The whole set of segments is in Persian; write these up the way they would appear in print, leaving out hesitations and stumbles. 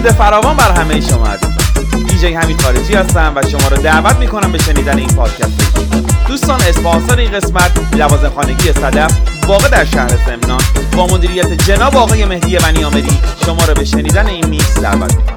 درود فراوان بر همه شما عزیزان. دیجی حمید خارجی هستم و شما رو دعوت میکنم به شنیدن این پادکست. دوستان، اسپانسر این قسمت لوازمخانگی صدف واقع در شهر سمنان با مدیریت جناب آقای مهدی بنیامری شما رو به شنیدن این میکس دعوت میکنم.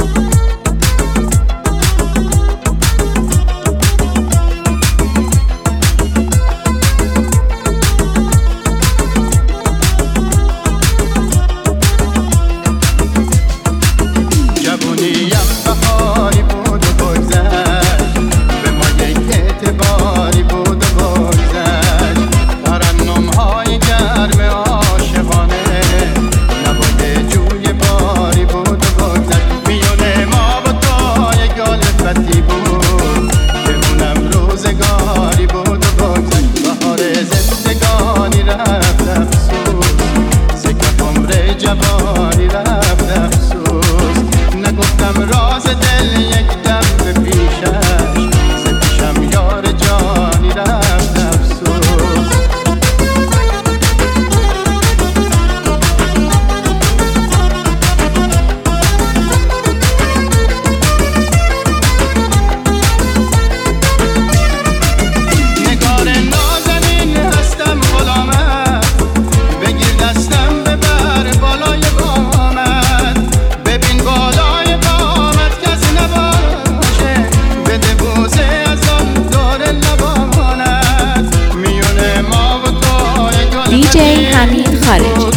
دیجی حمید خارجی.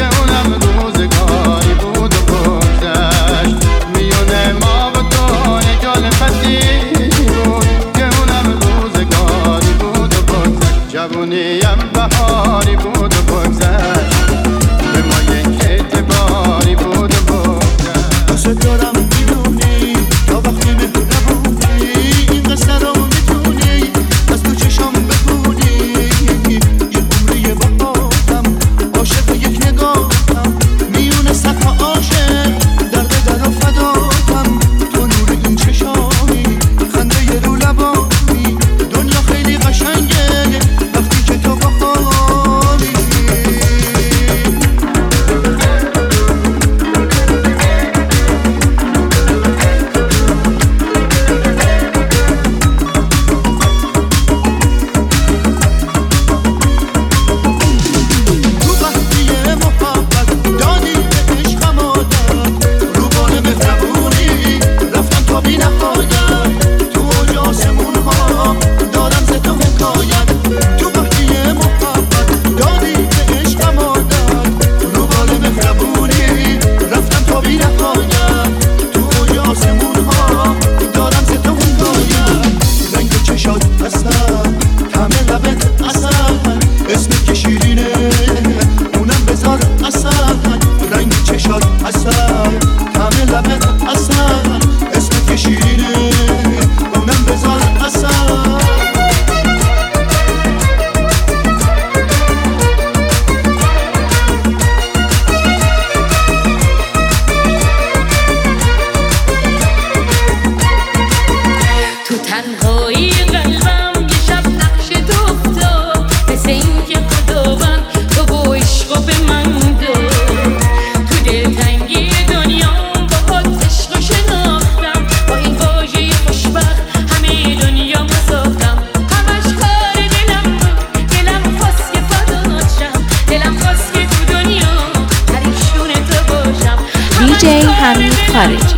دیجی حمید خارجی.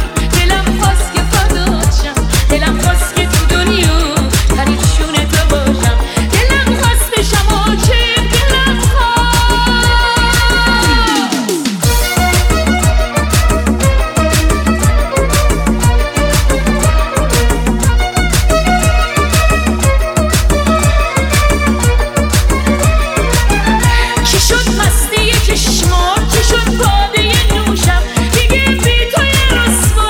چی شد باده نوشم دیگه بی توی رسوا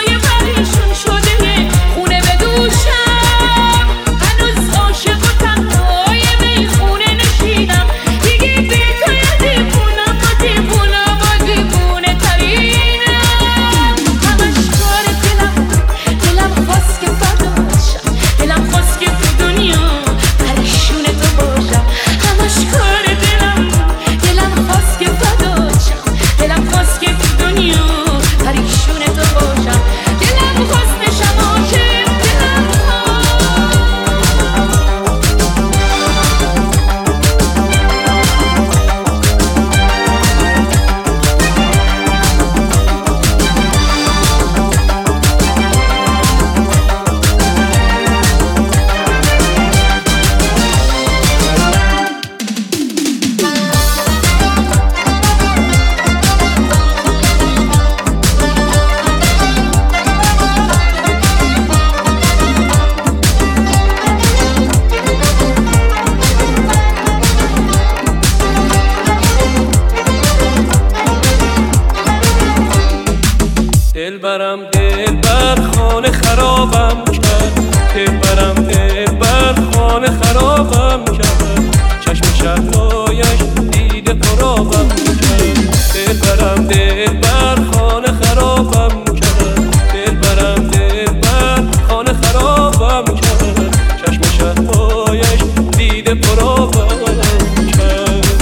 خرابم کرد.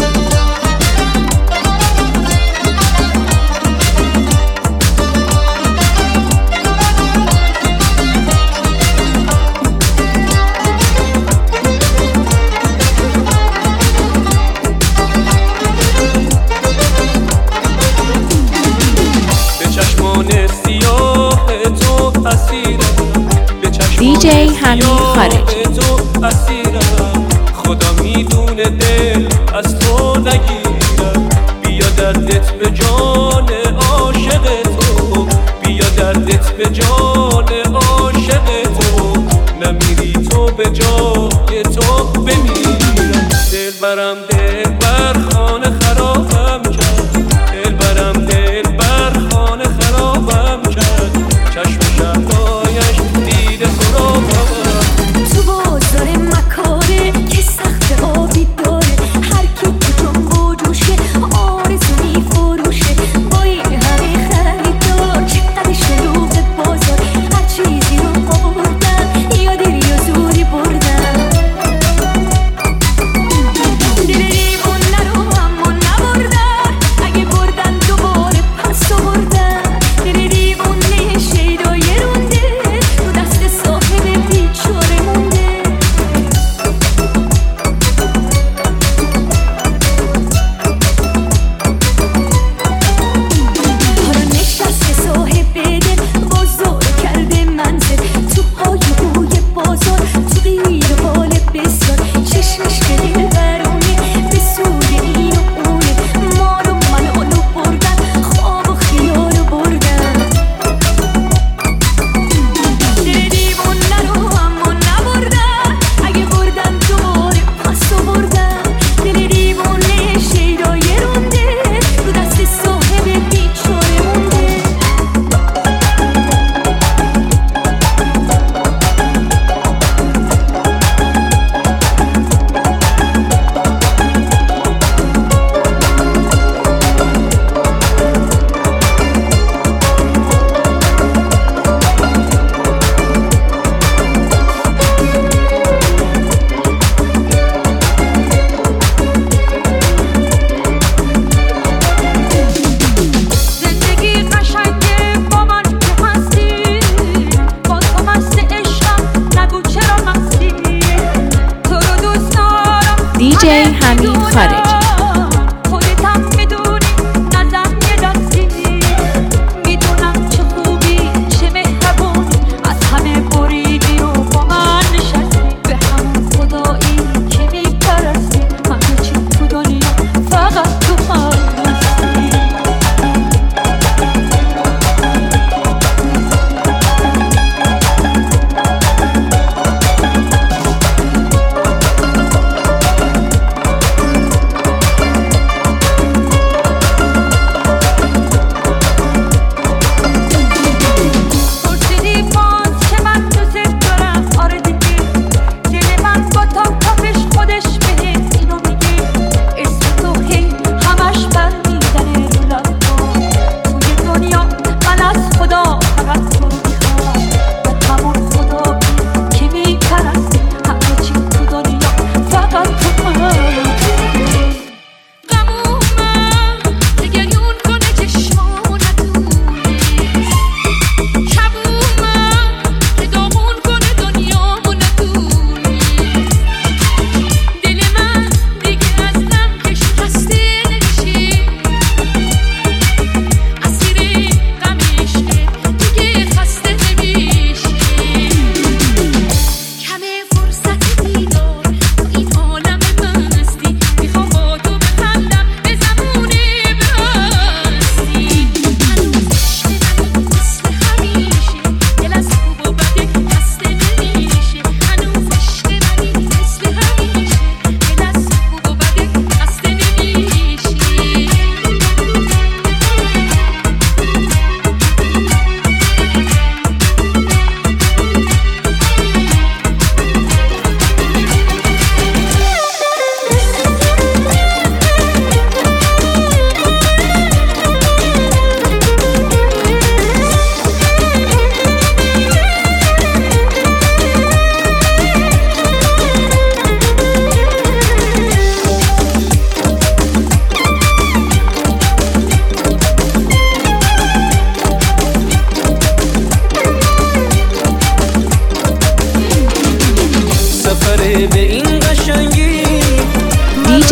DJ حمید خارجی. خدا میدونه دل از تو نگیرم، بیا دردت به جان عاشق تو، بیا دردت به جان عاشق تو، نمیری تو به جای تو بمیرم. دل برم دل بر خانه خرابم کرد، دل برم دل بر خانه خرابم کرد. چشم شهرهایش دیده خرابم. تو بازار مکاره که سخت آبی داره، هر کی تو جنب و جوشه آرزو میفروشه. با این همه خریدار چقدر شلوغ بازار، هر چیزی رو آوردن یا دل یا زوری بردن. دل دیوونه رو اما نبردن، اگه بردن دوباره پس آوردن. دل دیوونه شیدای رونده تو دست صاحب بیچاره مونده. حالا نشسته صاحب دل بازار کرده منزل، تو پای بوی بازار تو غیر حال بسیار. چشمش به دل برونه به سوی این و اونه، مال و منالو بردن خواب و خیالو بردن. دل دیوونه رو اما نبردن، اگه بردن دوباره پس آوردن. دل دیوونه شیدای رونده تو دست صاحب بیچاره مونده. زندگی قشنگه با من که هستی، با تو مست عشقم نگو چرا مستی. تو رو دوست دارم DJ حمید خارجی. خودت هم میدونی نزم یه دستی. میدونم چه خوبی چه مهربونی، از همه بریدی و با من نشستی. به همون خدایی که میپرستی، همه چی تو دنیا فقط تو هستی.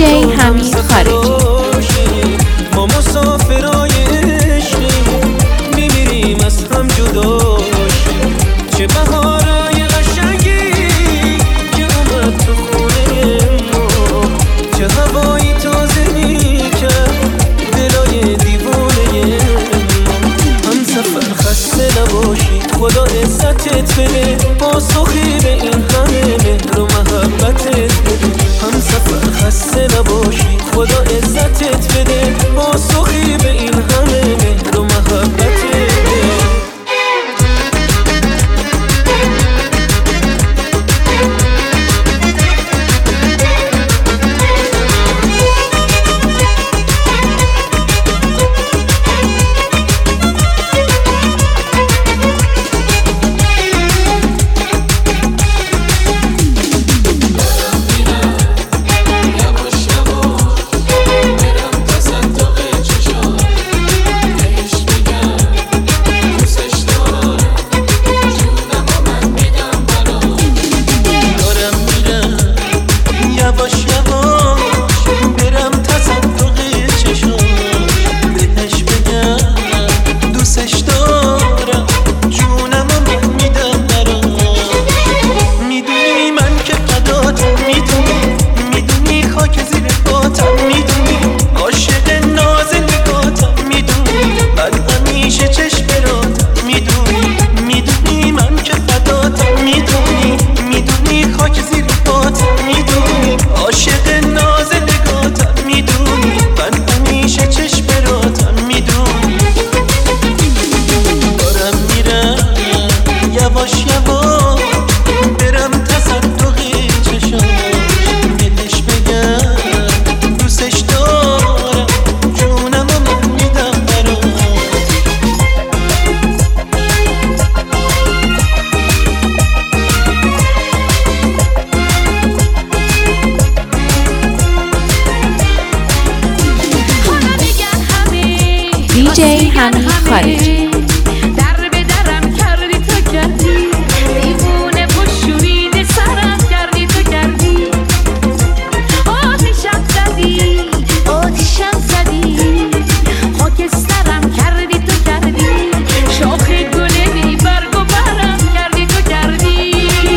دیجی حمید خارجی. ما مسافرای عشقیم میمیریم از هم جدا شیم. چه بهارای قشنگی که اومد تو خونه ما، چه هوایی تازه میکرد دلای دیوانه ما. هم سفر خسته نباشی، خدا عزتت بده، پاسخی به این همه مهر و محبتت بده. هم سفر خسته نباشی، خدا عزتت بده، پاسخی به این همه مهر و محبتت بده. دیجی حمید خارجی. در به درم کردی تو کردی، دیوونه و شورید سرم کردی تو کردی. آتشم زدی آتشم زدی، خاکسترم کردی تو کردی. شاخ گل بی برگ و برم کردی تو کردی.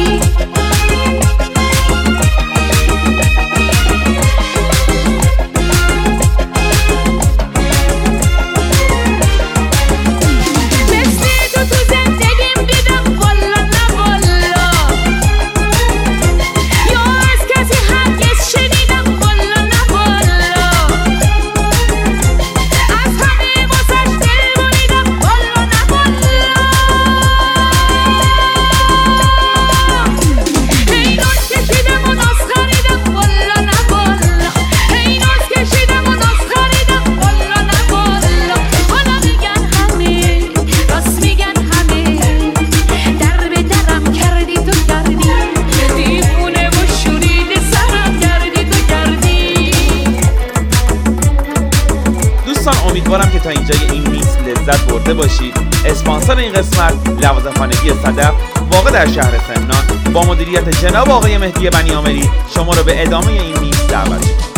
امیدوارم که تا اینجای این میز لذت برده باشید. اسپانسر این قسمت لوازم خانگی صدف واقع در شهر سمنان با مدیریت جناب آقای مهدی بنیامری شما رو به ادامه این میز دعوت می‌کنم.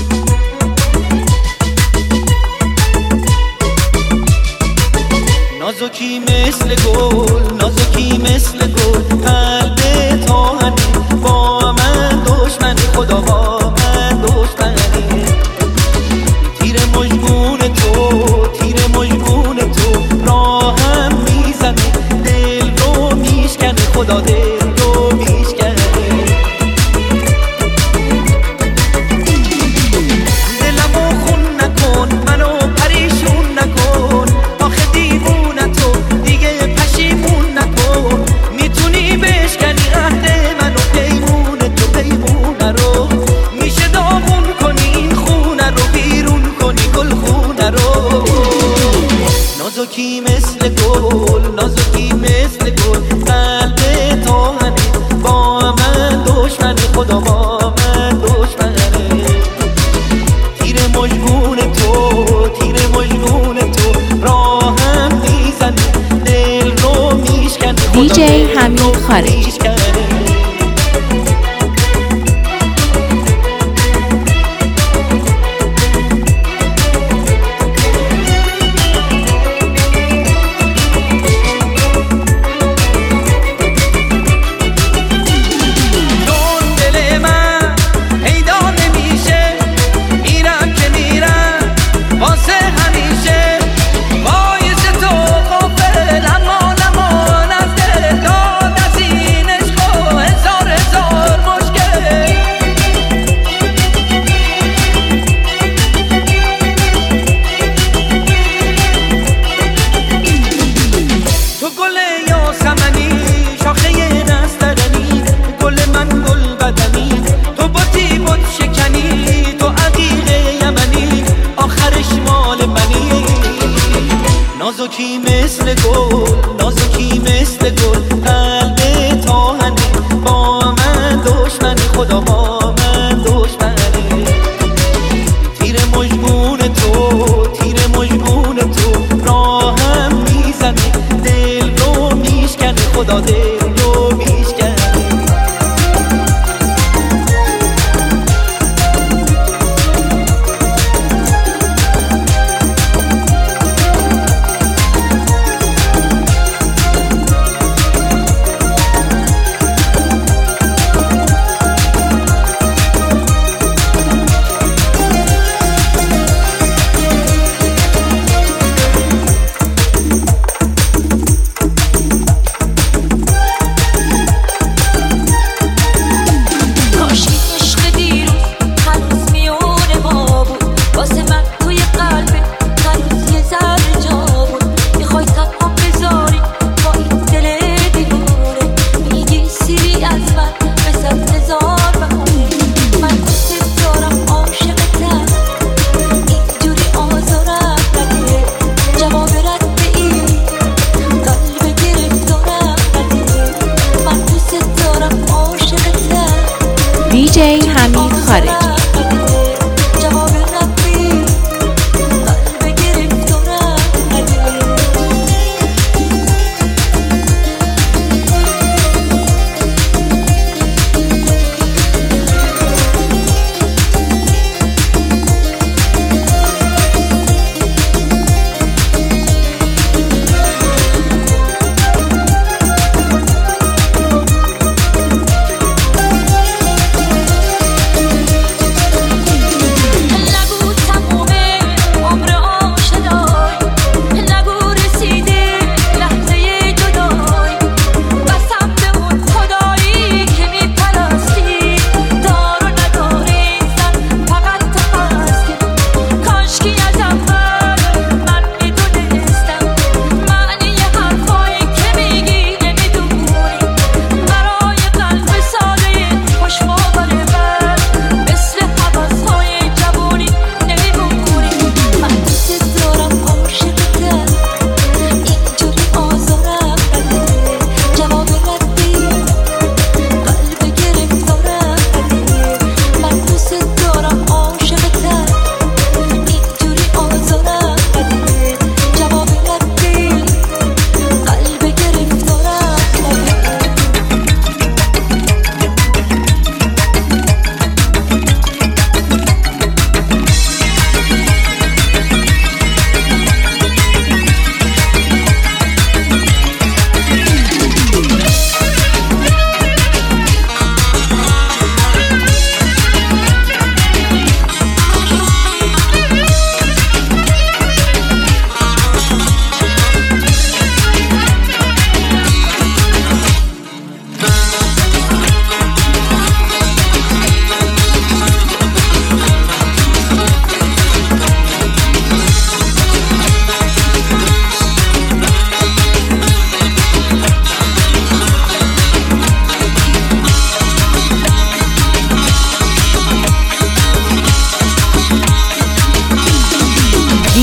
نازکی مثل گل، نازکی مثل گل، قلب تاهنه با من دشمن، خدا با من دشمنه. تیر مجبور تو، تیر مجبور تو راهم میزنه، دل رو میشکنه، خدا دل رو میشکنه. دلمو خون نکن، منو پریشون نکن، آخه دیوونه تو دیگه پشیمون نکن. میتونی بشکنی عهد منو، پیمون تو پیمونه رو، میشه داغون کنی این خونه رو، بیرون کنی گل خونه رو. نازکی مثل گل، نازکی مثل گل، قلب تاهنه با من دشمن، خدا با من دشمنه. تیر مجنون تو، تیر مجنون تو راهم میزنه، دل رو میشکنه، دیجی حمید خارجی.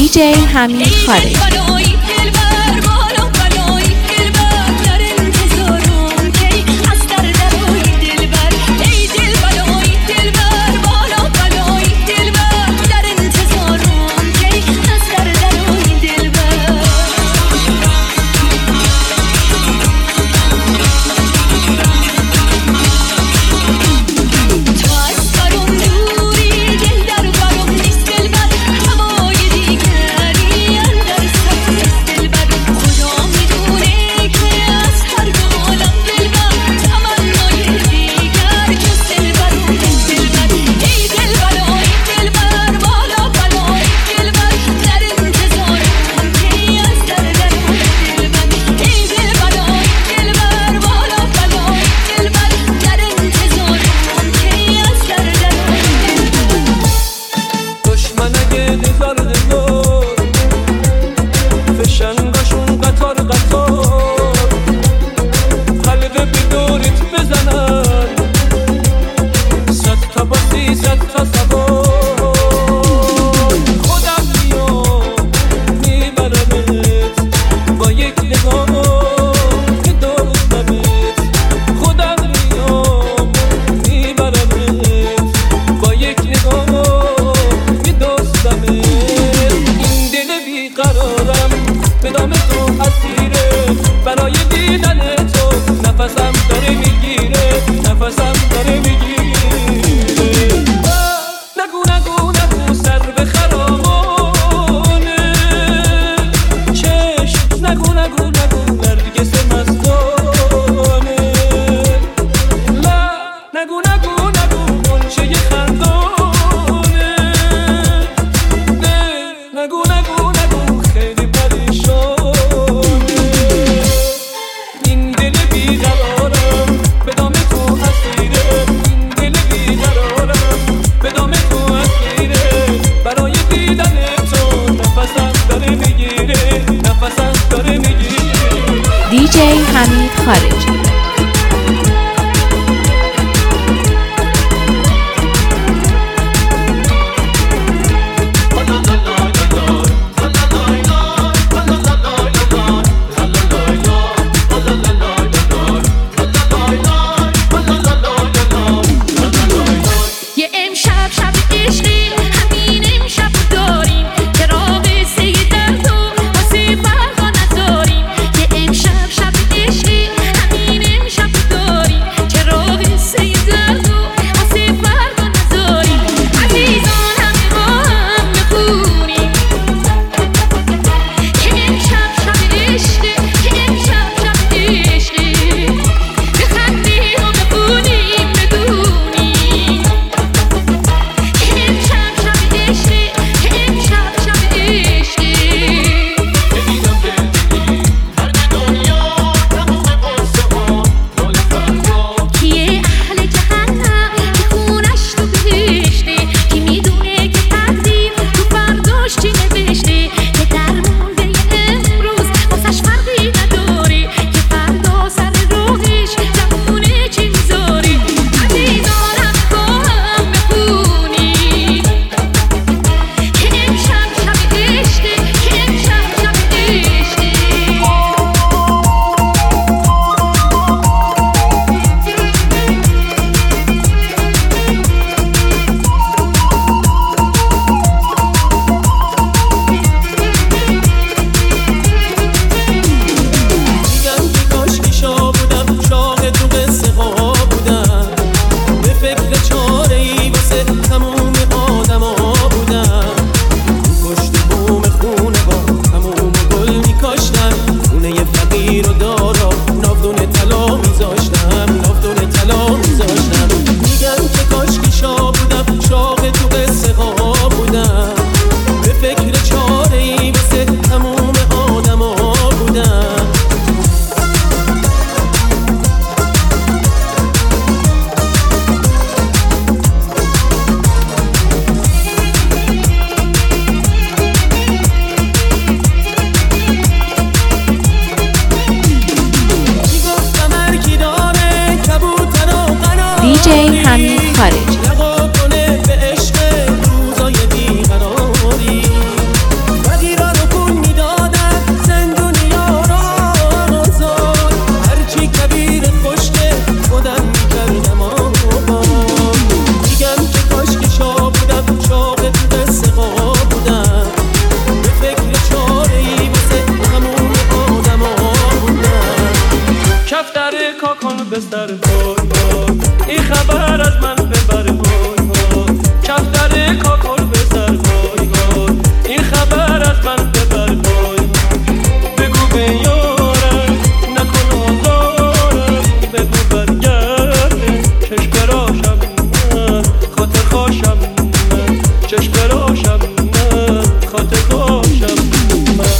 DJ حمید خارجی. DJ حمید خارجی. همین به سر وای این خبر از من ببر وای کفتر کاکل به سر وای این خبر از من ببر وای بگو به یارم نکن آزارم بگو برگرده چشم براشم من خاطر خوشم من چشم براشم من خاطر خوشم من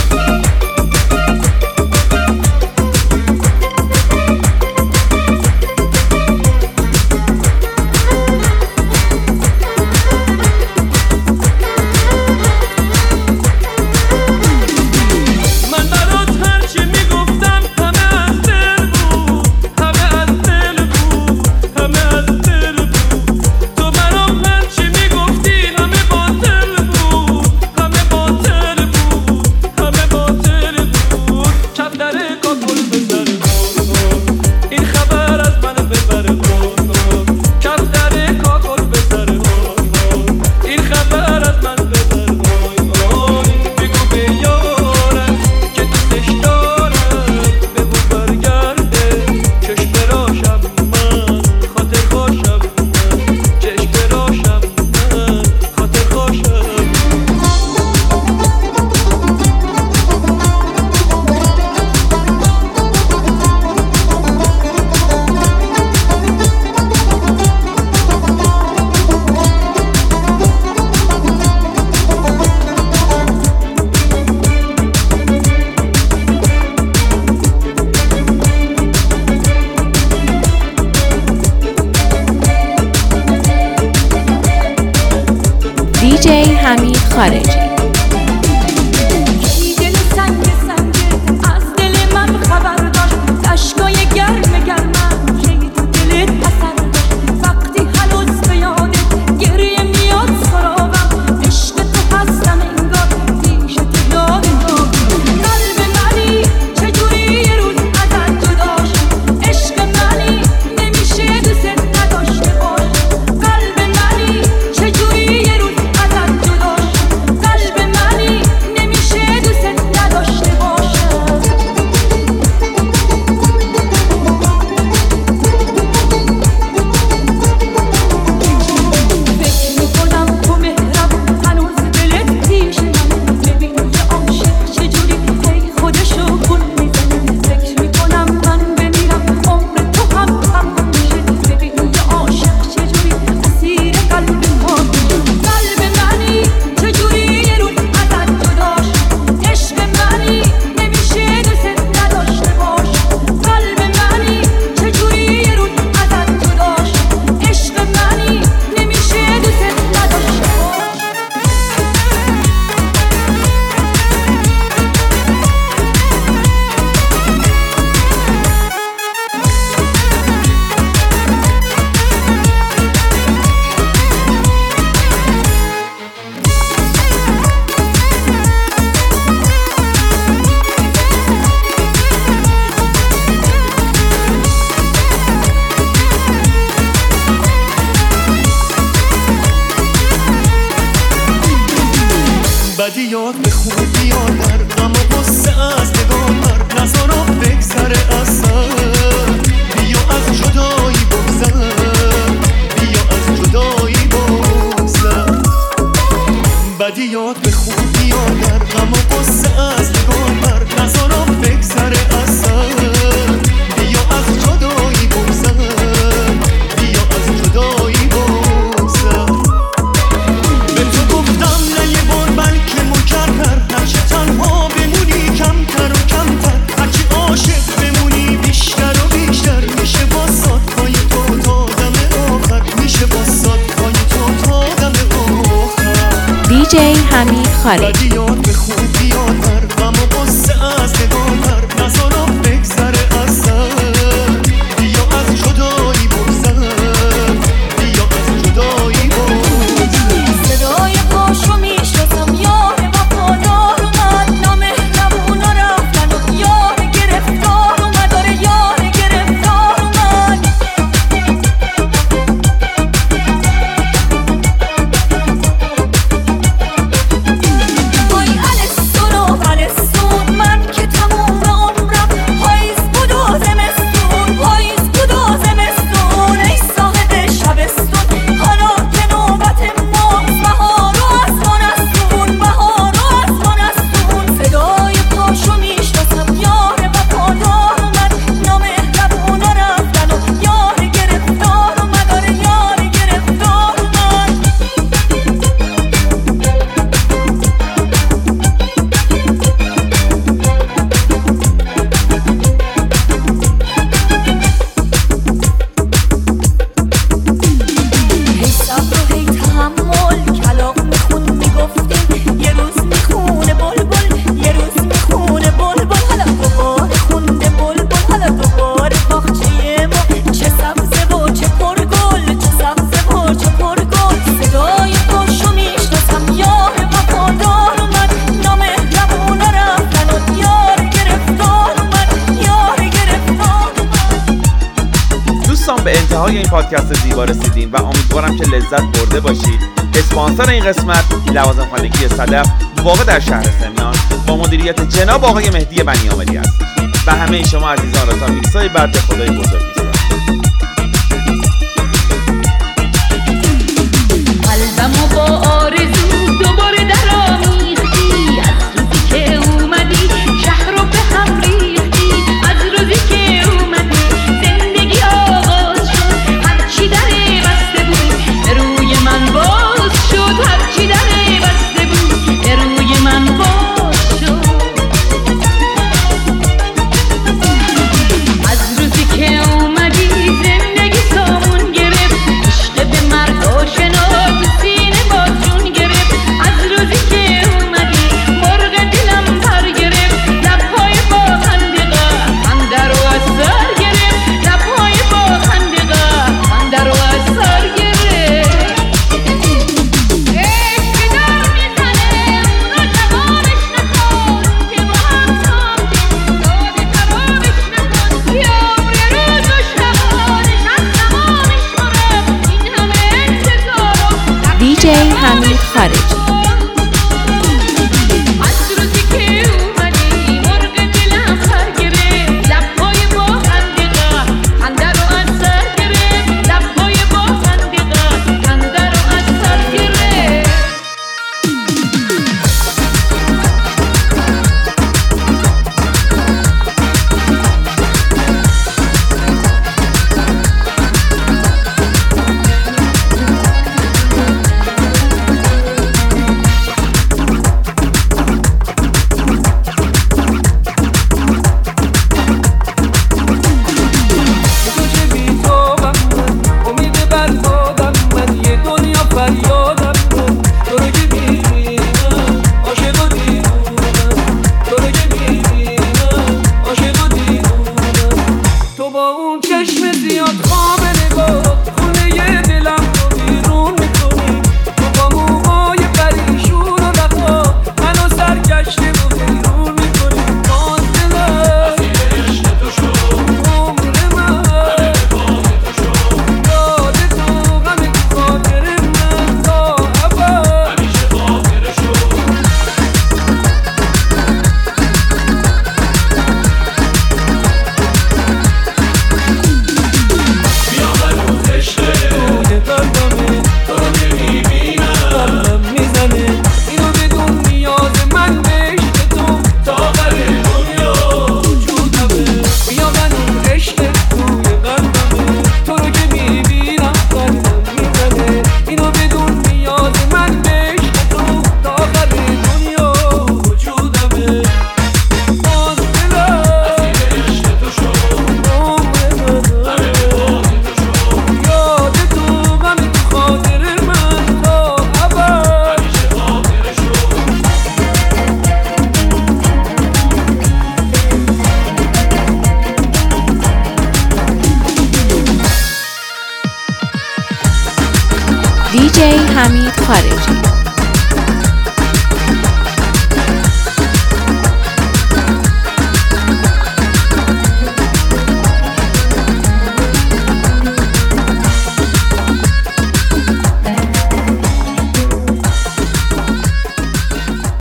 دیجی حمید خارجی. دل سنگ سنگه از دل من خبر داشت اشکای گرم گرمم که تو دلت اثر داشت وقتی هنوز به یادت گریه میاد سراغم عشق تو هستم انگار پیش تو یاد تو قلب منی چجوری یه روز ازت جدا شد عشق منی نمیشه دوست نداشته باش قلب منی چجوری یه روز ازت جدا شد قلب منی نمیشه دوست نداشته باشم فکر میکنم تو مهربون هنوز دلت پیش منه ببین یه عاشق چجوری هی خودشو گول میزنه فکر میکنم من بمیرم عمر تو هم تموم میشه ببین یه عاشق چجوری اسیر قلب ما میشه قلب منی چجوری یه روز ازت جدا شد عشق منی نمیشه دوست نداشته باش قلب منی چجوری یه روز ازت جدا شد عشق منی نمیشه دوست نداشته باش بدیات به خوبی آدر اما قصه از نگاه مر نظرم بگذره اصلا بیا از جدایی بگذر بیا از جدایی بگذر بدیات به خوبی آدر اما قصه از نگاه مر نظرم بگذره اصلا بیا از جدایی بگذر بیا از جدایی بگذر به تو گفتم نه یه بار بلکه مکرر هرچه تنها بمونی کمتر و کمتر هرچی عاشق بمونی بیشتر و بیشتر میشه با صدهای تو تا دم آخر میشه با صدهای تو تا دم آخر دیجی حمید خارجی. بدیات به خوبی آدر اما قصه از نگاه مر نظرم بگذره اصلا بیا از جدایی بگذر بیا از جدایی بگذر صدای پاشو میشناسم یار وفادار اومد نامهربونا رفتن و یار گرفتار اومد آره یار گرفتار اومد وای الستورو انتهای این پادکست زیبا رسیدیم و امیدوارم که لذت برده باشید. اسپانسر این قسمت لوازم خانگی صدف واقع در شهر سمنان با مدیریت جناب آقای مهدی بنیامری است و همه شما عزیزان را تا میکسای بعد خدای بزرگ می‌سپارم.